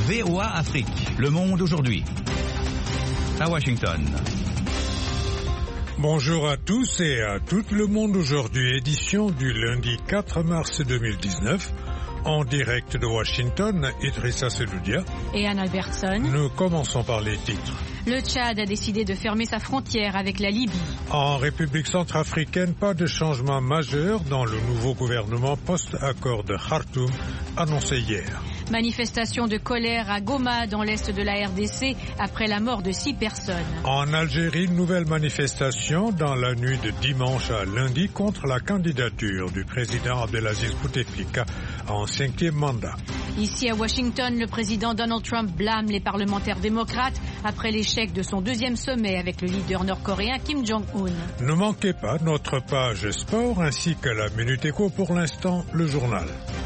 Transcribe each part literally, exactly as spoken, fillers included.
V O A Afrique. Le monde aujourd'hui. À Washington. Bonjour à tous et à tout le monde aujourd'hui, édition du lundi quatre mars deux mille dix-neuf. En direct de Washington, Idrissa Seloudia et Anne Albertson. Nous commençons par les titres. Le Tchad a décidé de fermer sa frontière avec la Libye. En République centrafricaine, pas de changement majeur dans le nouveau gouvernement post-accord de Khartoum annoncé hier. Manifestation de colère à Goma dans l'est de la R D C après la mort de six personnes. En Algérie, nouvelle manifestation dans la nuit de dimanche à lundi contre la candidature du président Abdelaziz Bouteflika en cinquième mandat. Ici à Washington, le président Donald Trump blâme les parlementaires démocrates après l'échec de son deuxième sommet avec le leader nord-coréen Kim Jong-un. Ne manquez pas notre page sport ainsi que la Minute Éco. Pour l'instant, le journal.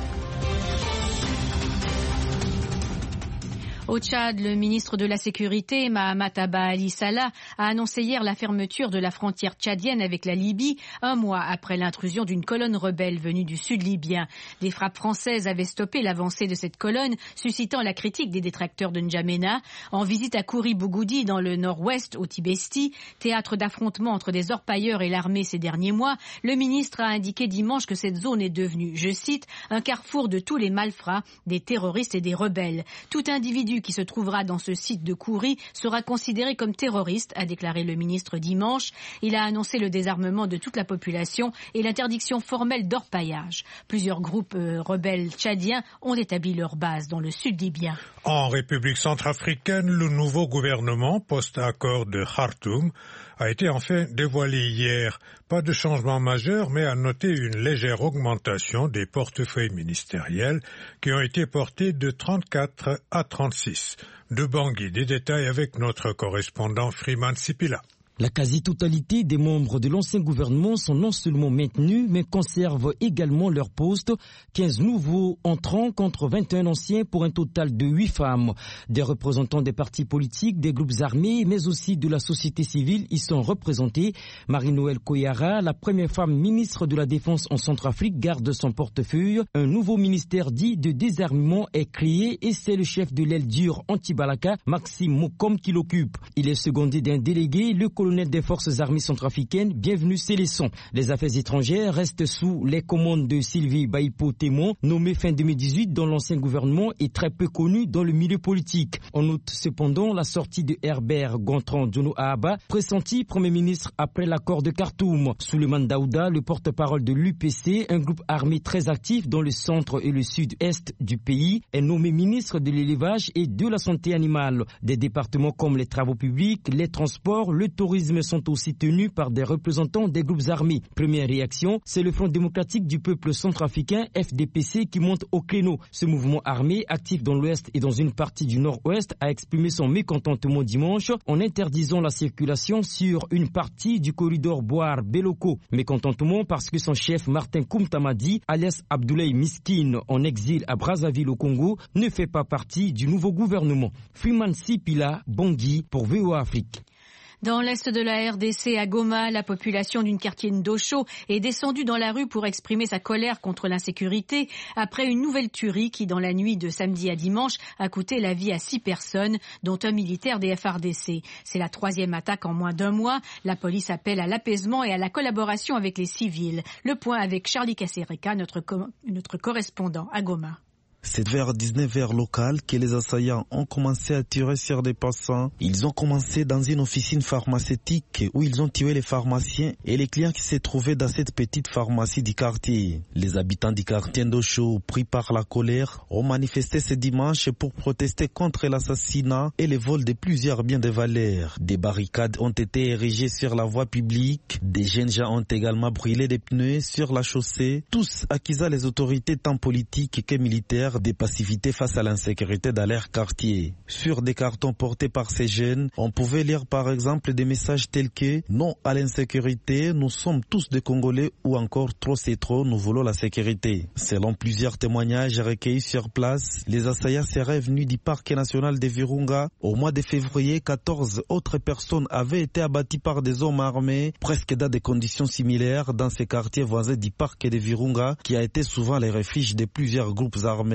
Au Tchad, le ministre de la Sécurité, Mahamat Abba Ali Salah, a annoncé hier la fermeture de la frontière tchadienne avec la Libye, un mois après l'intrusion d'une colonne rebelle venue du sud libyen. Des frappes françaises avaient stoppé l'avancée de cette colonne, suscitant la critique des détracteurs de N'Djamena. En visite à Kouri Bougoudi, dans le nord-ouest, au Tibesti, théâtre d'affrontements entre des orpailleurs et l'armée ces derniers mois, le ministre a indiqué dimanche que cette zone est devenue, je cite, un carrefour de tous les malfrats, des terroristes et des rebelles. Tout individu qui se trouvera dans ce site de Kouri sera considéré comme terroriste, a déclaré le ministre dimanche. Il a annoncé le désarmement de toute la population et l'interdiction formelle d'orpaillage. Plusieurs groupes euh, rebelles tchadiens ont établi leur base dans le sud libyen. En République centrafricaine, le nouveau gouvernement post-accord de Khartoum a été enfin dévoilé hier. Pas de changement majeur, mais à noter une légère augmentation des portefeuilles ministériels qui ont été portés de trente-quatre à trente-six. De Bangui, des détails avec notre correspondant Freeman Sipila. La quasi-totalité des membres de l'ancien gouvernement sont non seulement maintenus, mais conservent également leur poste. quinze nouveaux entrants contre vingt et un anciens pour un total de huit femmes. Des représentants des partis politiques, des groupes armés, mais aussi de la société civile y sont représentés. Marie-Noëlle Koyara, la première femme ministre de la Défense en Centrafrique, garde son portefeuille. Un nouveau ministère dit de désarmement est créé et c'est le chef de l'aile dure anti-Balaka, Maxime Mokom, qui l'occupe. Il est secondé d'un délégué, le colonel des forces armées centrafricaines, bienvenue Célesson. Les affaires étrangères restent sous les commandes de Sylvie Baipo-Témon, nommée fin deux mille dix-huit dans l'ancien gouvernement et très peu connue dans le milieu politique. On note cependant la sortie de Herbert Gontran Djono Ahaba, pressenti Premier ministre après l'accord de Khartoum. Souleymane Daouda, le porte-parole de l'U P C, un groupe armé très actif dans le centre et le sud-est du pays, est nommé ministre de l'élevage et de la santé animale. Des départements comme les travaux publics, les transports, le tourisme sont aussi tenus par des représentants des groupes armés. Première réaction, c'est le Front démocratique du peuple centrafricain, F D P C, qui monte au créneau. Ce mouvement armé, actif dans l'ouest et dans une partie du nord-ouest, a exprimé son mécontentement dimanche en interdisant la circulation sur une partie du corridor Boar-Beloko. Mécontentement parce que son chef Martin Koumtamadi, alias Abdoulaye Miskine, en exil à Brazzaville au Congo, ne fait pas partie du nouveau gouvernement. Freeman Sipila, Bangui pour V O A Afrique. Dans l'est de la R D C, à Goma, la population d'une quartier Ndosho est descendue dans la rue pour exprimer sa colère contre l'insécurité après une nouvelle tuerie qui, dans la nuit de samedi à dimanche, a coûté la vie à six personnes, dont un militaire des F R D C. C'est la troisième attaque en moins d'un mois. La police appelle à l'apaisement et à la collaboration avec les civils. Le point avec Charlie Kassereka, notre, co- notre correspondant à Goma. C'est vers dix-neuf heures locales que les assaillants ont commencé à tirer sur des passants. Ils ont commencé dans une officine pharmaceutique où ils ont tué les pharmaciens et les clients qui se trouvaient dans cette petite pharmacie du quartier. Les habitants du quartier Ndosho, pris par la colère, ont manifesté ce dimanche pour protester contre l'assassinat et le vol de plusieurs biens de valeur. Des barricades ont été érigées sur la voie publique. Des jeunes gens ont également brûlé des pneus sur la chaussée. Tous accusant les autorités tant politiques que militaires des passivités face à l'insécurité dans leur quartier. Sur des cartons portés par ces jeunes, on pouvait lire par exemple des messages tels que « Non à l'insécurité, nous sommes tous des Congolais » ou encore « Trop c'est trop, nous voulons la sécurité ». Selon plusieurs témoignages recueillis sur place, les assaillants seraient venus du parc national de Virunga. Au mois de février, quatorze autres personnes avaient été abattues par des hommes armés, presque dans des conditions similaires dans ces quartiers voisins du parc de Virunga, qui a été souvent les refuges de plusieurs groupes armés.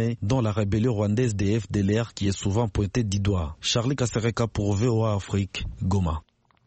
Guinéens, dont la rébellion rwandaise des F D L R qui est souvent pointée du doigt. Charlie Kasereka pour V O A Afrique, Goma.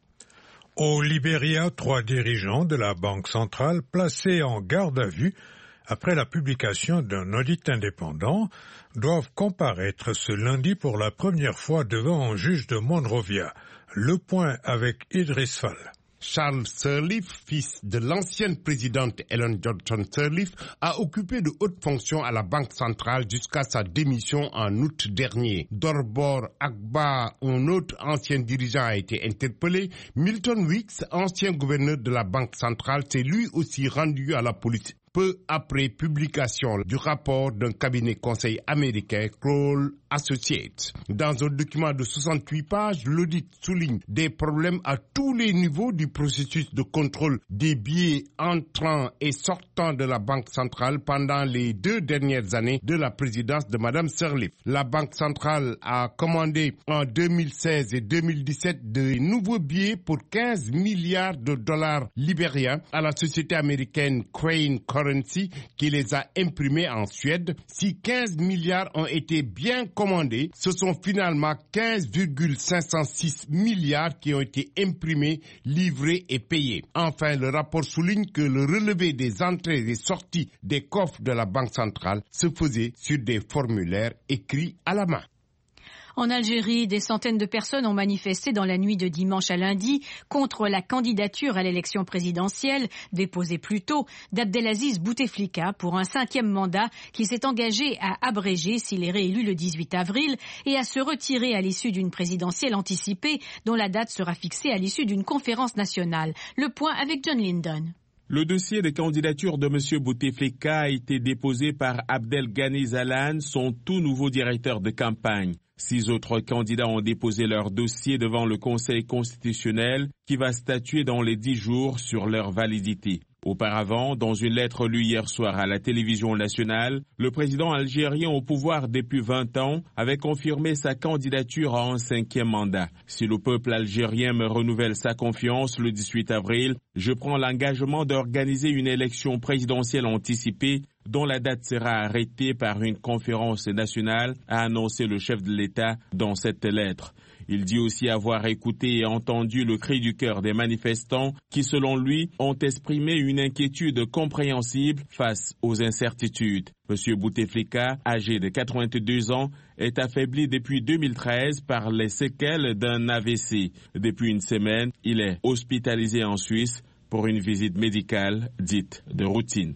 Au Libéria, trois dirigeants de la Banque centrale placés en garde à vue après la publication d'un audit indépendant doivent comparaître ce lundi pour la première fois devant un juge de Monrovia. Le point avec Idriss Fall. Charles Sirleaf, fils de l'ancienne présidente Ellen Johnson Sirleaf, a occupé de hautes fonctions à la Banque centrale jusqu'à sa démission en août dernier. Dorbor Agba, un autre ancien dirigeant, a été interpellé. Milton Weeks, ancien gouverneur de la Banque centrale, s'est lui aussi rendu à la police peu après publication du rapport d'un cabinet conseil américain, Kroll Associates. Dans un document de soixante-huit pages, l'audit souligne des problèmes à tous les niveaux du processus de contrôle des billets entrant et sortant de la Banque centrale pendant les deux dernières années de la présidence de Madame Sirleaf. La Banque centrale a commandé en deux mille seize et deux mille dix-sept de nouveaux billets pour quinze milliards de dollars libériens à la société américaine Crane Currency qui les a imprimés en Suède. Si quinze milliards ont été bien commandés, ce sont finalement quinze virgule cinq cent six milliards qui ont été imprimés, livrés et payés. Enfin, le rapport souligne que le relevé des entrées et sorties des coffres de la Banque centrale se faisait sur des formulaires écrits à la main. En Algérie, des centaines de personnes ont manifesté dans la nuit de dimanche à lundi contre la candidature à l'élection présidentielle, déposée plus tôt, d'Abdelaziz Bouteflika pour un cinquième mandat qui s'est engagé à abréger s'il est réélu le dix-huit avril et à se retirer à l'issue d'une présidentielle anticipée dont la date sera fixée à l'issue d'une conférence nationale. Le point avec John Lyndon. Le dossier de candidature de M. Bouteflika a été déposé par Abdelghani Zalan, son tout nouveau directeur de campagne. Six autres candidats ont déposé leur dossier devant le Conseil constitutionnel qui va statuer dans les dix jours sur leur validité. Auparavant, dans une lettre lue hier soir à la télévision nationale, le président algérien au pouvoir depuis vingt ans avait confirmé sa candidature à un cinquième mandat. Si le peuple algérien me renouvelle sa confiance le dix-huit avril, je prends l'engagement d'organiser une élection présidentielle anticipée dont la date sera arrêtée par une conférence nationale, a annoncé le chef de l'État dans cette lettre. Il dit aussi avoir écouté et entendu le cri du cœur des manifestants qui, selon lui, ont exprimé une inquiétude compréhensible face aux incertitudes. M. Bouteflika, âgé de quatre-vingt-deux ans, est affaibli depuis deux mille treize par les séquelles d'un A V C. Depuis une semaine, il est hospitalisé en Suisse pour une visite médicale dite de routine.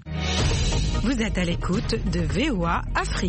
Vous êtes à l'écoute de V O A Afrique.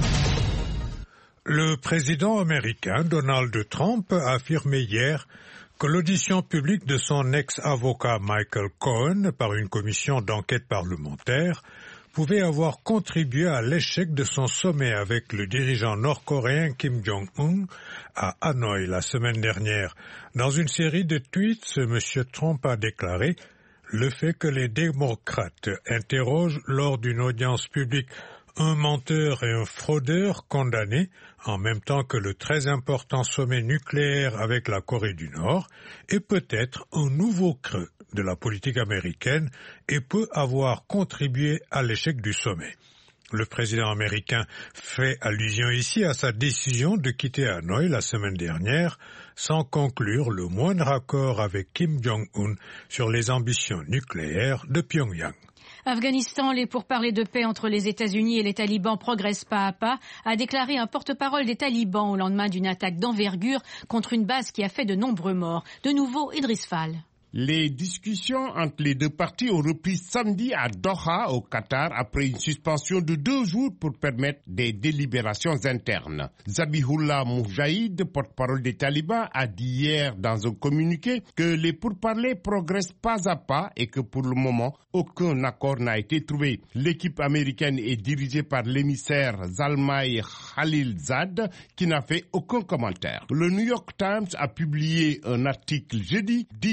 Le président américain Donald Trump a affirmé hier que l'audition publique de son ex-avocat Michael Cohen par une commission d'enquête parlementaire pouvait avoir contribué à l'échec de son sommet avec le dirigeant nord-coréen Kim Jong-un à Hanoï la semaine dernière. Dans une série de tweets, M. Trump a déclaré le fait que les démocrates interrogent lors d'une audience publique un menteur et un fraudeur condamnés, en même temps que le très important sommet nucléaire avec la Corée du Nord, est peut-être un nouveau creux de la politique américaine et peut avoir contribué à l'échec du sommet. Le président américain fait allusion ici à sa décision de quitter Hanoï la semaine dernière sans conclure le moindre accord avec Kim Jong-un sur les ambitions nucléaires de Pyongyang. Afghanistan, les pourparlers de paix entre les États-Unis et les talibans progressent pas à pas, a déclaré un porte-parole des talibans au lendemain d'une attaque d'envergure contre une base qui a fait de nombreux morts. De nouveau, Idriss Fall. Les discussions entre les deux parties ont repris samedi à Doha, au Qatar, après une suspension de deux jours pour permettre des délibérations internes. Zabihullah Moujahid, porte-parole des talibans, a dit hier dans un communiqué que les pourparlers progressent pas à pas et que pour le moment, aucun accord n'a été trouvé. L'équipe américaine est dirigée par l'émissaire Zalmay Khalilzad, qui n'a fait aucun commentaire. Le New York Times a publié un article jeudi disant que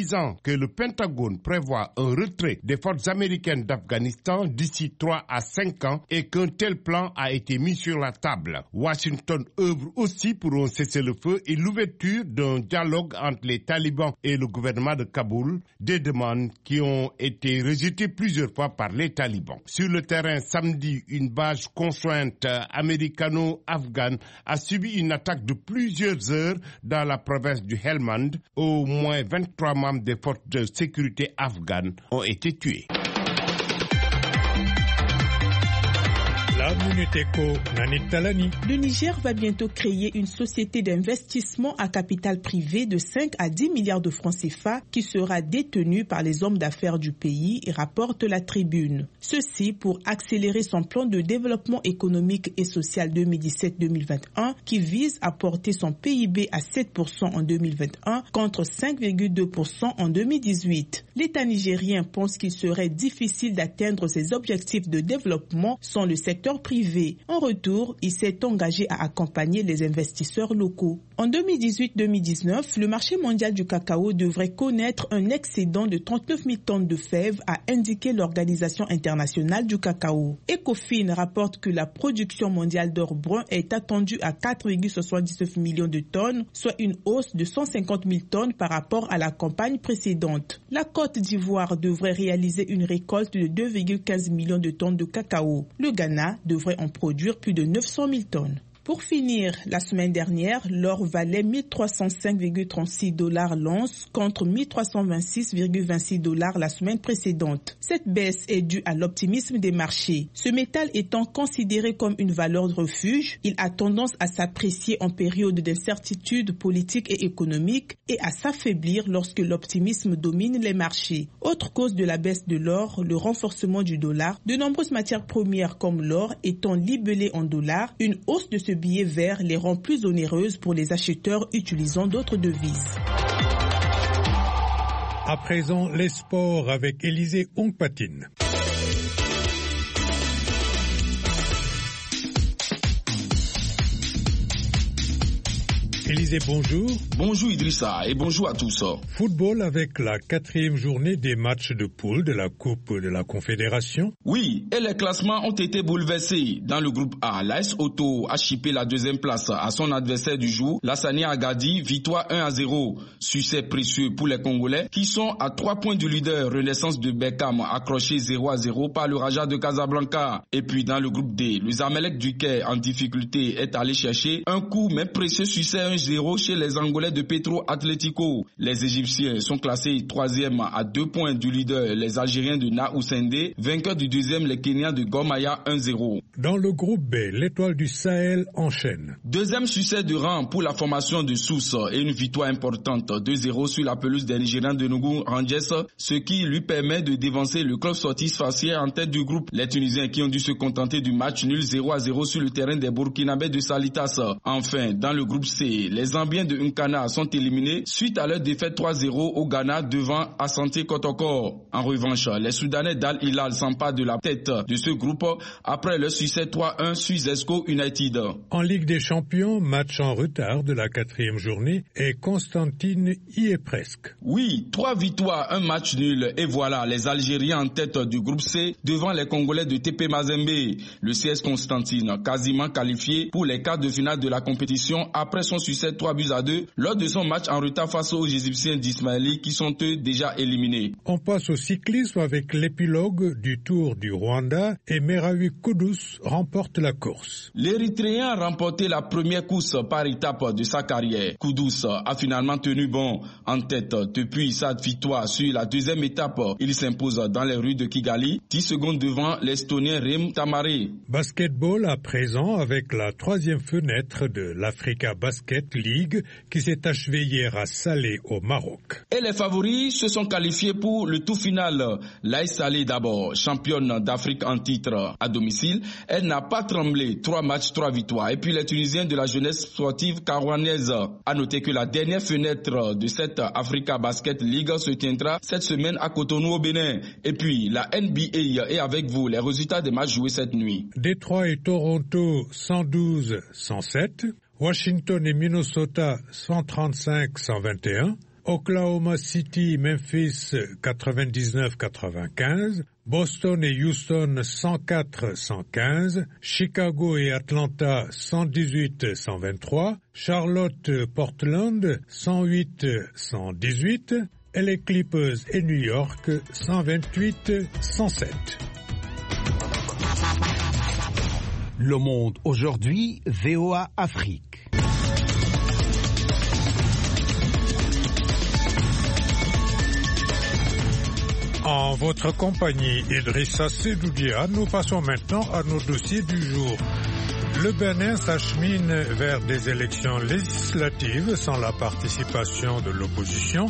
que le Pentagone prévoit un retrait des forces américaines d'Afghanistan d'ici trois à cinq ans et qu'un tel plan a été mis sur la table. Washington œuvre aussi pour un cessez-le-feu et l'ouverture d'un dialogue entre les talibans et le gouvernement de Kaboul, des demandes qui ont été rejetées plusieurs fois par les talibans. Sur le terrain, samedi, une base conjointe américano-afghane a subi une attaque de plusieurs heures dans la province du Helmand. Au moins vingt-trois membres des forces de sécurité afghanes ont été tués. La Minute Éco, Nanit Talani. Le Niger va bientôt créer une société d'investissement à capital privé de cinq à dix milliards de francs C F A qui sera détenue par les hommes d'affaires du pays, rapporte la Tribune. Ceci pour accélérer son plan de développement économique et social deux mille dix-sept deux mille vingt et un qui vise à porter son P I B à sept pour cent en deux mille vingt et un contre cinq virgule deux pour cent en deux mille dix-huit. L'État nigérien pense qu'il serait difficile d'atteindre ses objectifs de développement sans le secteur privé. En retour, il s'est engagé à accompagner les investisseurs locaux. En deux mille dix-huit deux mille dix-neuf, le marché mondial du cacao devrait connaître un excédent de trente-neuf mille tonnes de fèves, a indiqué l'Organisation internationale du cacao. Ecofin rapporte que la production mondiale d'or brun est attendue à quatre virgule soixante-dix-neuf millions de tonnes, soit une hausse de cent cinquante mille tonnes par rapport à la campagne précédente. La Côte d'Ivoire devrait réaliser une récolte de deux virgule quinze millions de tonnes de cacao. Le Ghana devrait en produire plus de neuf cent mille tonnes. Pour finir, la semaine dernière, l'or valait mille trois cent cinq virgule trente-six dollars l'once contre mille trois cent vingt-six virgule vingt-six dollars la semaine précédente. Cette baisse est due à l'optimisme des marchés. Ce métal étant considéré comme une valeur de refuge, il a tendance à s'apprécier en période d'incertitude politique et économique et à s'affaiblir lorsque l'optimisme domine les marchés. Autre cause de la baisse de l'or, le renforcement du dollar. De nombreuses matières premières comme l'or étant libellées en dollars, une hausse de ce billet vert les rend plus onéreuses pour les acheteurs utilisant d'autres devises. À présent, les sports avec Élisée Ongpatine. Élisée, bonjour. Bonjour Idrissa et bonjour à tous. Football avec la quatrième journée des matchs de poule de la Coupe de la Confédération. Oui, et les classements ont été bouleversés. Dans le groupe A, l'A S Auto a chippé la deuxième place à son adversaire du jour, l'Hassania Agadi, victoire un à zéro. Succès précieux pour les Congolais qui sont à trois points du leader Renaissance de Beckham, accroché zéro à zéro par le Raja de Casablanca. Et puis dans le groupe D, le Zamalek du Caire en difficulté est allé chercher un coup mais précieux succès un zéro chez les Angolais de Petro Atlético. Les Égyptiens sont classés troisième à deux points du leader, les Algériens de Naousende, vainqueurs du deuxième, les Kenyans de Gormaya un zéro. Dans le groupe B, l'étoile du Sahel enchaîne. Deuxième succès de rang pour la formation de Sousse et une victoire importante, deux zéro sur la pelouse des Nigérians de Nougou Rangers, ce qui lui permet de dévancer le club Sortis Fassier en tête du groupe. Les Tunisiens qui ont dû se contenter du match nul zéro à zéro sur le terrain des Burkinabés de Salitas. Enfin, dans le groupe C, les Zambiens de Nkana sont éliminés suite à leur défaite trois zéro au Ghana devant Asante Kotoko. En revanche, les Soudanais d'Al Hilal s'emparent de la tête de ce groupe après leur succès trois un sur Zesco United. En Ligue des Champions, match en retard de la quatrième journée et Constantine y est presque. Oui, trois victoires, un match nul et voilà les Algériens en tête du groupe C devant les Congolais de T P Mazembe. Le C S Constantine quasiment qualifié pour les quarts de finale de la compétition après son succès trois buts à deux lors de son match en retard face aux Égyptiens d'Ismaili qui sont eux déjà éliminés. On passe au cyclisme avec l'épilogue du Tour du Rwanda et Merawi Kudus remporte la course. L'Érythréen a remporté la première course par étape de sa carrière. Kudus a finalement tenu bon en tête depuis sa victoire sur la deuxième étape. Il s'impose dans les rues de Kigali, dix secondes devant l'Estonien Rem Tamare. Basketball à présent avec la troisième fenêtre de l'Africa Basket League qui s'est achevée hier à Salé au Maroc. Et les favoris se sont qualifiés pour le tour final. L'A S Salé d'abord, championne d'Afrique en titre à domicile, elle n'a pas tremblé, trois matchs, trois victoires. Et puis les Tunisiens de la jeunesse sportive carouanaise. À noter que la dernière fenêtre de cette Africa Basket League se tiendra cette semaine à Cotonou au Bénin. Et puis la N B A est avec vous, les résultats des matchs joués cette nuit. Détroit et Toronto cent douze à cent sept. Washington et Minnesota cent trente-cinq à cent vingt et un, Oklahoma City, Memphis quatre-vingt-dix-neuf quatre-vingt-quinze, Boston et Houston cent quatre cent quinze, Chicago et Atlanta cent dix-huit cent vingt-trois, Charlotte Portland cent huit cent dix-huit et les Clippers et New York cent vingt-huit cent sept. Le Monde aujourd'hui, V O A Afrique. En votre compagnie, Idrissa Sedoudia, nous passons maintenant à nos dossiers du jour. Le Bénin s'achemine vers des élections législatives sans la participation de l'opposition.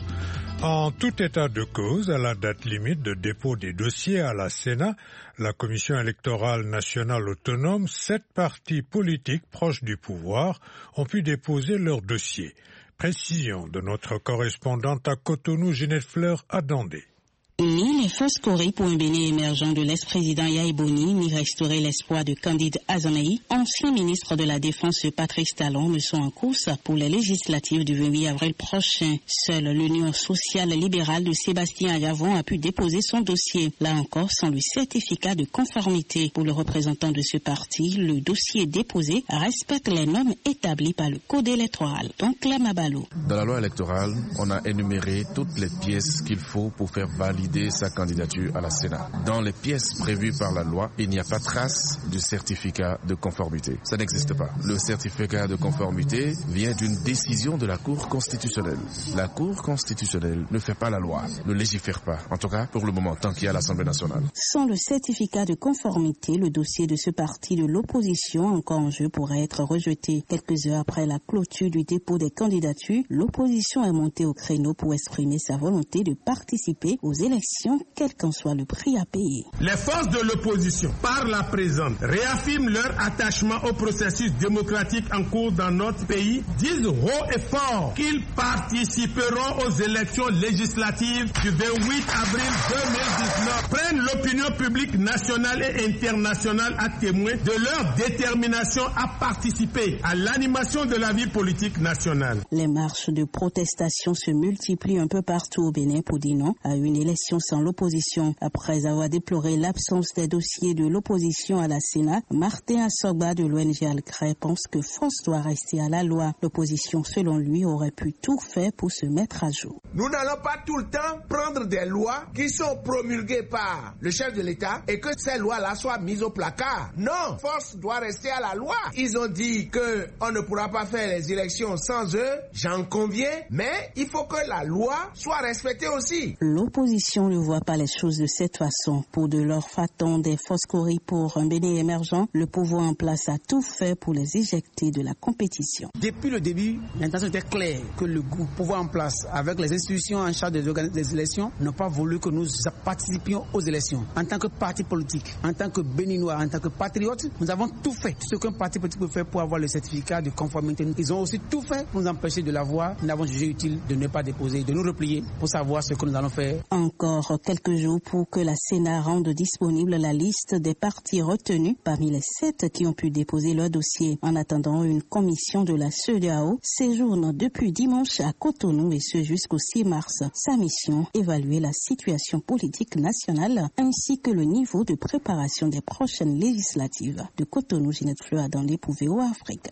En tout état de cause, à la date limite de dépôt des dossiers à la Sénat, la Commission électorale nationale autonome, sept partis politiques proches du pouvoir ont pu déposer leurs dossiers. Précision de notre correspondante à Cotonou, Ginette Fleur, à Dandé. Ni les fausses scorées pour un Bénin émergent de l'ex-président Yaye Boni, ni restaurer l'espoir de Candide Azanaï, ancien ministre de la Défense Patrice Talon, ne sont en course pour les législatives du vingt-huit avril prochain. Seule l'Union sociale libérale de Sébastien Agavon a pu déposer son dossier. Là encore, sans le certificat de conformité. Pour le représentant de ce parti, le dossier déposé respecte les normes établies par le Code électoral. Donc, la Mabalo. Dans la loi électorale, on a énuméré toutes les pièces qu'il faut pour faire valider sa candidature à la Sénat. Dans les pièces prévues par la loi, il n'y a pas trace du certificat de conformité. Ça n'existe pas. Le certificat de conformité vient d'une décision de la Cour constitutionnelle. La Cour constitutionnelle ne fait pas la loi, ne légifère pas. En tout cas, pour le moment, tant qu'il y a l'Assemblée nationale. Sans le certificat de conformité, le dossier de ce parti de l'opposition encore en jeu pourrait être rejeté. Quelques heures après la clôture du dépôt des candidatures, l'opposition est montée au créneau pour exprimer sa volonté de participer aux élections, quel qu'en soit le prix à payer. Les forces de l'opposition, par la présente, réaffirment leur attachement au processus démocratique en cours dans notre pays, disent haut et fort qu'ils participeront aux élections législatives du vingt-huit avril deux mille dix-neuf, prennent l'opinion publique nationale et internationale à témoin de leur détermination à participer à l'animation de la vie politique nationale. Les marches de protestation se multiplient un peu partout au Bénin pour dire non à une élection sans l'opposition. Après avoir déploré l'absence des dossiers de l'opposition à la Sénat, Martin Assogba de l'O N G Alcré pense que force doit rester à la loi. L'opposition, selon lui, aurait pu tout faire pour se mettre à jour. Nous n'allons pas tout le temps prendre des lois qui sont promulguées par le chef de l'État et que ces lois-là soient mises au placard. Non, force doit rester à la loi. Ils ont dit qu'on ne pourra pas faire les élections sans eux, j'en conviens, mais il faut que la loi soit respectée aussi. L'opposition ne voit pas les choses de cette façon. Pour de leur faton des Foscori pour un Bénin émergent, le pouvoir en place a tout fait pour les éjecter de la compétition. Depuis le début, l'intention était claire que le pouvoir en place, avec les institutions en charge des, des élections, n'ont pas voulu que nous participions aux élections. En tant que parti politique, en tant que Béninois, en tant que patriotes, nous avons tout fait. Tout ce qu'un parti politique peut faire pour avoir le certificat de conformité. Ils ont aussi tout fait pour nous empêcher de l'avoir. Nous avons jugé utile de ne pas déposer, de nous replier pour savoir ce que nous allons faire. Encore quelques jours pour que la Sénat rende disponible la liste des partis retenus parmi les sept qui ont pu déposer leur dossier. En attendant, une commission de la C E D E A O séjourne depuis dimanche à Cotonou et ce jusqu'au six mars. Sa mission, évaluer la situation politique nationale ainsi que le niveau de préparation des prochaines législatives. De Cotonou, Ginette Fleur dans les V O A Afrique.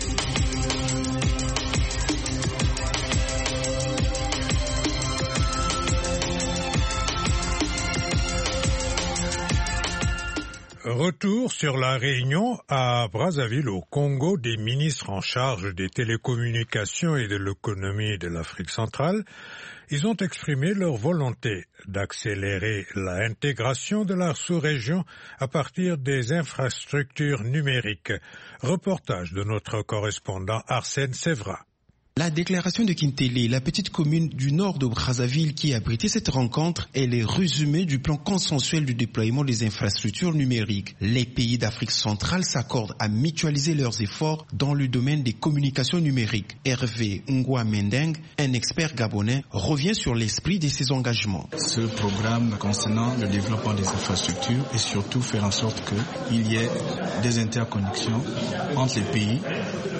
Retour sur la réunion à Brazzaville au Congo des ministres en charge des télécommunications et de l'économie de l'Afrique centrale. Ils ont exprimé leur volonté d'accélérer l'intégration de la sous-région à partir des infrastructures numériques. Reportage de notre correspondant Arsène Sévra. La déclaration de Kintélé, la petite commune du nord de Brazzaville qui a abrité cette rencontre, est le résumé du plan consensuel du déploiement des infrastructures numériques. Les pays d'Afrique centrale s'accordent à mutualiser leurs efforts dans le domaine des communications numériques. Hervé Ngwa Mendeng, un expert gabonais, revient sur l'esprit de ces engagements. Ce programme concernant le développement des infrastructures et surtout faire en sorte qu'il y ait des interconnexions entre les pays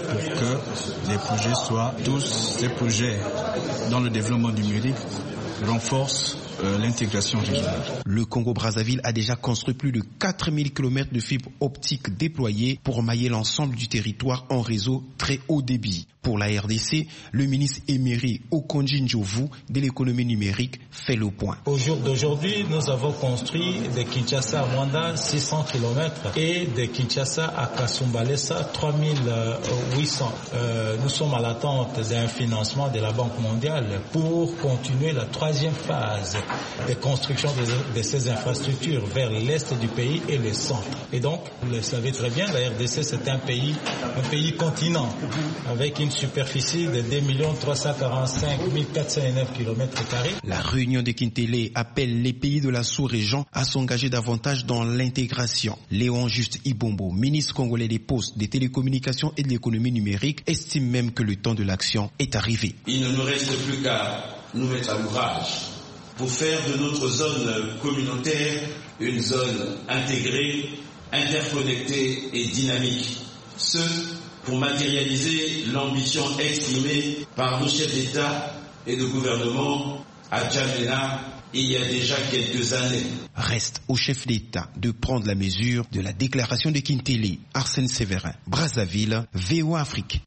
pour que les projets soient tous des projets dans le développement numérique, renforcent euh, l'intégration régionale. Le Congo-Brazzaville a déjà construit plus de quatre mille kilomètres de fibres optiques déployées pour mailler l'ensemble du territoire en réseau très haut débit. Pour la R D C, le ministre émérite Okonjo Ndjovu de l'économie numérique fait le point. Au jour d'aujourd'hui, nous avons construit de Kinshasa à Mwanda six cents kilomètres et de Kinshasa à Kasumbalesa trois mille huit cents. Euh, nous sommes à l'attente d'un financement de la Banque mondiale pour continuer la troisième phase de construction de, de ces infrastructures vers l'est du pays et le centre. Et donc, vous le savez très bien, la R D C c'est un pays, un pays continent avec une superficie de deux millions trois cent quarante-cinq mille quatre cent neuf kilomètres carrés. La réunion de Kintélé appelle les pays de la sous-région à s'engager davantage dans l'intégration. Léon Juste Ibombo, ministre congolais des Postes, des Télécommunications et de l'économie numérique, estime même que le temps de l'action est arrivé. Il ne nous reste plus qu'à nous mettre à l'ouvrage pour faire de notre zone communautaire une zone intégrée, interconnectée et dynamique. Ce pour matérialiser l'ambition exprimée par nos chefs d'État et de gouvernement à Djamena il y a déjà quelques années. Reste au chef d'État de prendre la mesure de la déclaration de Kintélé. Arsène Séverin, Brazzaville, V O A Afrique.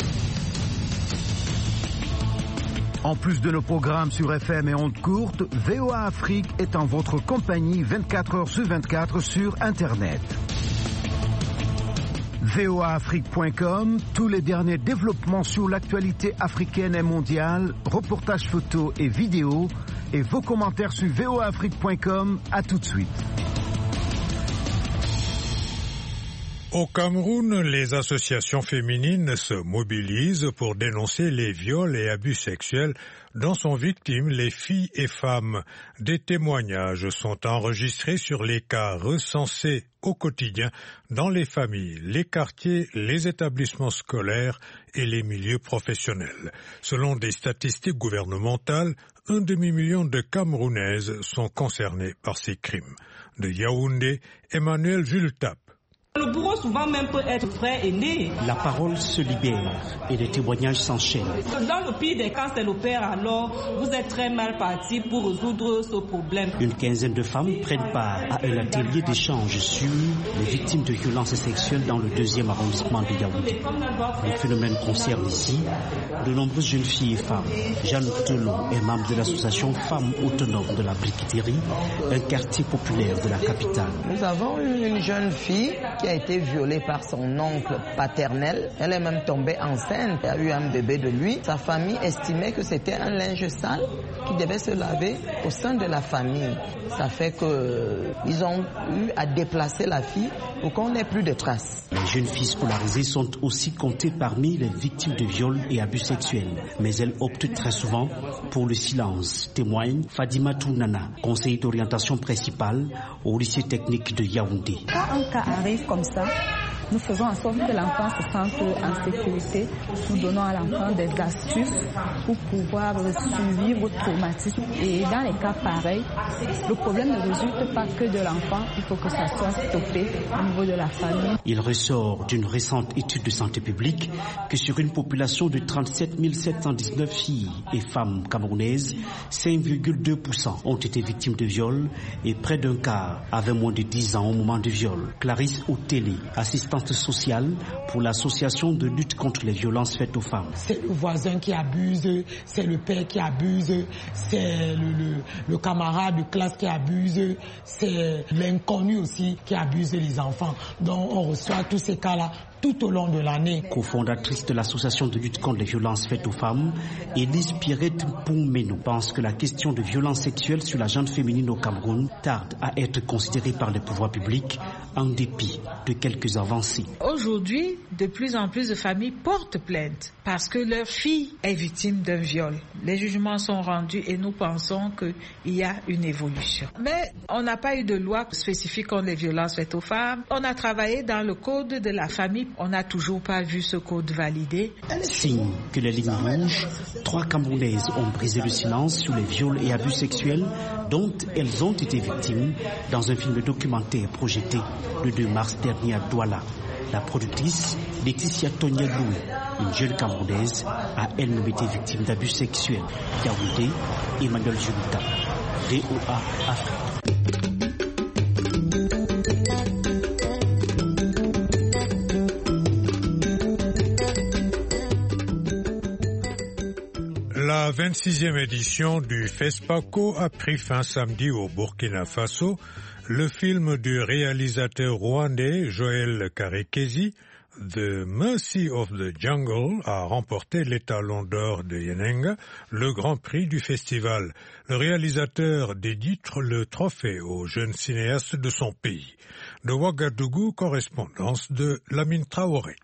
En plus de nos programmes sur F M et ondes courtes, V O A Afrique est en votre compagnie vingt-quatre heures sur vingt-quatre sur Internet. V O A Afrique point com, tous les derniers développements sur l'actualité africaine et mondiale, reportages photos et vidéos, et vos commentaires sur V O A Afrique point com. À tout de suite. Au Cameroun, les associations féminines se mobilisent pour dénoncer les viols et abus sexuels dont sont victimes les filles et femmes. Des témoignages sont enregistrés sur les cas recensés au quotidien dans les familles, les quartiers, les établissements scolaires et les milieux professionnels. Selon des statistiques gouvernementales, un demi-million de Camerounaises sont concernées par ces crimes. De Yaoundé, Emmanuel Jultap. Le bourreau souvent même peut être frère aîné. La parole se libère et les témoignages s'enchaînent. Dans le pire des cas, c'est le père, alors vous êtes très mal parti pour résoudre ce problème. Une quinzaine de femmes prennent part à un atelier d'échange sur les victimes de violences sexuelles dans le deuxième arrondissement de Yaoundé. Le phénomène concerne ici de nombreuses jeunes filles et femmes. Jeanne Telon est membre de l'association Femmes autonomes de la Briqueterie, un quartier populaire de la capitale. Nous avons eu une jeune fille qui a été violée par son oncle paternel. Elle est même tombée enceinte. Elle a eu un bébé de lui. Sa famille estimait que c'était un linge sale qui devait se laver au sein de la famille. Ça fait qu'ils ont eu à déplacer la fille pour qu'on n'ait plus de traces. Les jeunes filles scolarisées sont aussi comptées parmi les victimes de viols et abus sexuels. Mais elles optent très souvent pour le silence, témoigne Fadima Tounana, conseiller d'orientation principale au lycée technique de Yaoundé. Quand un cas arrive comme ça, nous faisons en sorte que l'enfant se sente en sécurité. Nous donnons à l'enfant des astuces pour pouvoir survivre au traumatisme. Et dans les cas pareils, le problème ne résulte pas que de l'enfant. Il faut que ça soit stoppé au niveau de la famille. Il ressort d'une récente étude de santé publique que sur une population de trente-sept mille sept cent dix-neuf filles et femmes camerounaises, cinq virgule deux pour cent ont été victimes de viol et près d'un quart avaient moins de dix ans au moment du viol. Clarisse Otélé, assistante sociale pour l'association de lutte contre les violences faites aux femmes. C'est le voisin qui abuse, c'est le père qui abuse, c'est le, le, le camarade de classe qui abuse, c'est l'inconnu aussi qui abuse les enfants. Donc on reçoit tous ces cas-là tout au long de l'année. Cofondatrice de l'association de lutte contre les violences faites aux femmes, Élise Pierrette Poumeno pense que la question de violence sexuelle sur la gente féminine au Cameroun tarde à être considérée par les pouvoirs publics en dépit de quelques avancées. Aujourd'hui, de plus en plus de familles portent plainte parce que leur fille est victime d'un viol. Les jugements sont rendus et nous pensons qu'il y a une évolution. Mais on n'a pas eu de loi spécifique contre les violences faites aux femmes. On a travaillé dans le code de la famille. On n'a toujours pas vu ce code validé. Signe que les lignes rouges, trois Camerounaises ont brisé le silence sur les viols et abus sexuels dont elles ont été victimes dans un film documentaire projeté le deux mars dernier à Douala. La productrice Laetitia Tonia Loué, une jeune Camerounaise, a elle-même été victime d'abus sexuels. Yaoundé, Emmanuel Julita, V O A Afrique. La vingt-sixième édition du FESPACO a pris fin samedi au Burkina Faso. Le film du réalisateur rwandais Joël Karekezi, The Mercy of the Jungle, a remporté l'étalon d'or de Yenenga, le grand prix du festival. Le réalisateur dédie le trophée aux jeunes cinéastes de son pays. De Ouagadougou, correspondance de Lamine Traoré.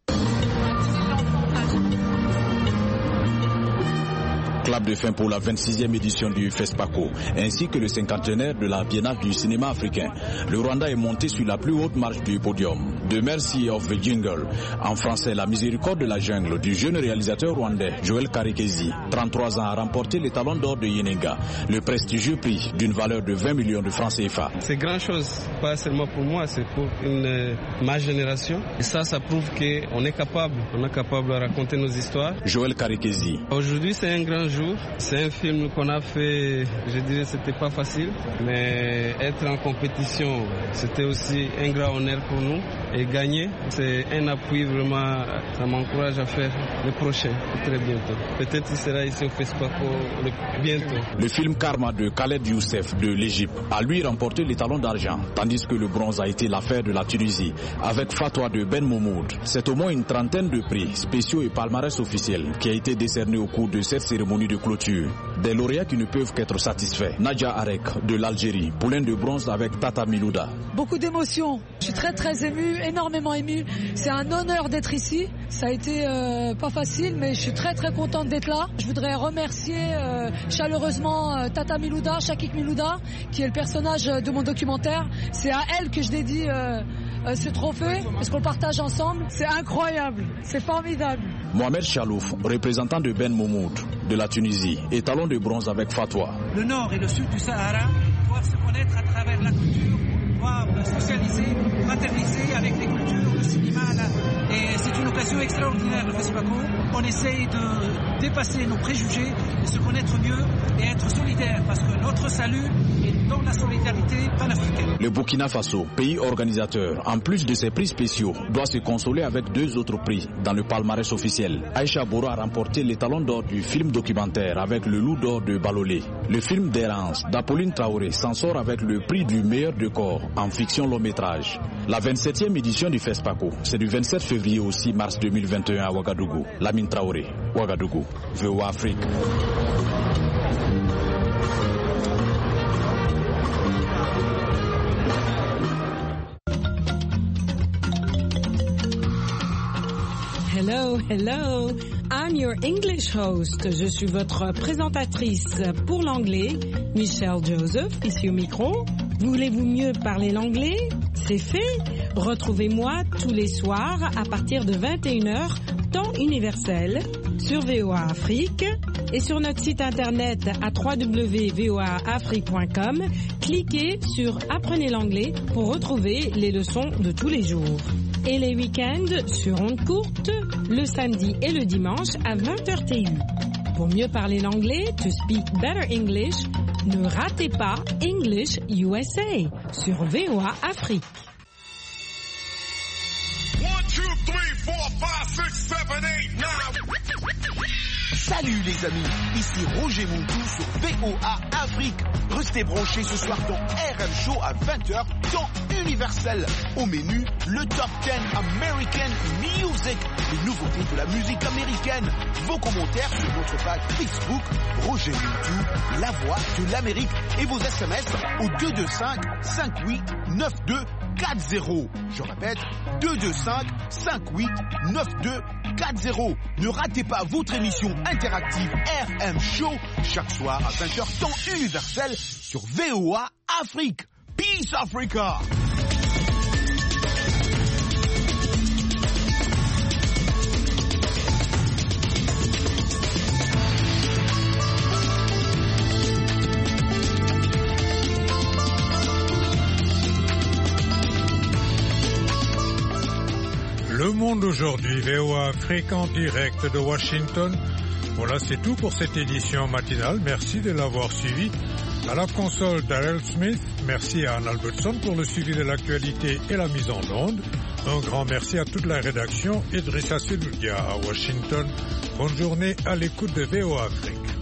Clap de fin pour la vingt-sixième édition du FESPACO, ainsi que le cinquantenaire de la Biennale du cinéma africain. Le Rwanda est monté sur la plus haute marche du podium. The Mercy of the Jungle, en français La miséricorde de la jungle, du jeune réalisateur rwandais Joël Karekezi, trente-trois ans, a remporté l'étalon d'or de Yenenga, le prestigieux prix d'une valeur de vingt millions de francs C F A. C'est grand chose, pas seulement pour moi, c'est pour une, euh, ma génération. Et ça, ça prouve qu'on est capable, on est capable de raconter nos histoires. Joël Karekezi. Aujourd'hui, c'est un grand jour. C'est un film qu'on a fait, je dirais c'était pas facile, mais être en compétition, c'était aussi un grand honneur pour nous. Et gagner, c'est un appui vraiment, ça m'encourage à faire le prochain, très bientôt. Peut-être il sera ici au FESPACO bientôt. Le film Karma de Khaled Youssef de l'Égypte a lui remporté l'étalon d'argent, tandis que le bronze a été l'affaire de la Tunisie, avec Fatwa de Ben Moumoud. C'est au moins une trentaine de prix spéciaux et palmarès officiels qui a été décerné au cours de cette cérémonie de clôture. Des lauréats qui ne peuvent qu'être satisfaits. Nadia Arek de l'Algérie, poulain de bronze avec Tata Milouda. Beaucoup d'émotions. Je suis très très émue, énormément émue. C'est un honneur d'être ici. Ça a été euh, pas facile, mais je suis très très contente d'être là. Je voudrais remercier euh, chaleureusement euh, Tata Milouda, Shakik Milouda, qui est le personnage de mon documentaire. C'est à elle que je dédie euh, euh, ce trophée, parce qu'on le partage ensemble. C'est incroyable, c'est formidable. Mohamed Chalouf, représentant de Ben Moumoud, de la Tunisie, étalon de bronze avec Fatwa. Le nord et le sud du Sahara doivent se connaître à travers la culture, doivent socialiser, fraterniser avec les cultures, le cinéma. Là. Et c'est une occasion extraordinaire, le FESPACO. On essaye de dépasser nos préjugés, de se connaître mieux et être solidaires, parce que notre salut est dans la solidarité panafricaine. Le Burkina Faso, pays organisateur, en plus de ses prix spéciaux, doit se consoler avec deux autres prix dans le palmarès officiel. Aïcha Boro a remporté l'étalon d'or du film documentaire avec le Loup d'or de Balolé. Le film d'Errance d'Apolline Traoré s'en sort avec le prix du meilleur décor en fiction long métrage. La vingt-septième édition du FESPACO, c'est du vingt-sept février au six mars deux mille vingt et un à Ouagadougou. Lamine Traoré, Ouagadougou, V O A Afrique. Hello, hello. I'm your English host. Je suis votre présentatrice pour l'anglais, Michelle Joseph, ici au micro. Voulez-vous mieux parler l'anglais? C'est fait. Retrouvez-moi tous les soirs à partir de vingt et une heures, temps universel, sur V O A Afrique et sur notre site internet à w w w point v o a afrique point com. Cliquez sur Apprenez l'anglais pour retrouver les leçons de tous les jours. Et les week-ends sur ondes courtes, le samedi et le dimanche à vingt heures T U. Pour mieux parler l'anglais, to speak better English, ne ratez pas English U S A sur V O A Afrique. Salut les amis, ici Roger Mountou sur V O A Afrique. Restez branchés ce soir dans R M Show à vingt heures, temps universel. Au menu, le Top dix American Music, les nouveautés de la musique américaine. Vos commentaires sur notre page Facebook, Roger Mountou, la voix de l'Amérique. Et vos S M S au deux deux cinq, cinq huit neuf deux quatre zéro. Je répète, deux deux cinq, cinq huit neuf deux quatre zéro. Ne ratez pas votre émission interactive R M Show chaque soir à vingt heures temps universel sur V O A Afrique. Peace Africa! monde aujourd'hui, V O A Afrique en direct de Washington. Voilà, c'est tout pour cette édition matinale. Merci de l'avoir suivi. À la console, Darrell Smith. Merci à Anne Albertson pour le suivi de l'actualité et la mise en onde. Un grand merci à toute la rédaction et Idrissa Seloudia à Washington. Bonne journée à l'écoute de V O A Afrique.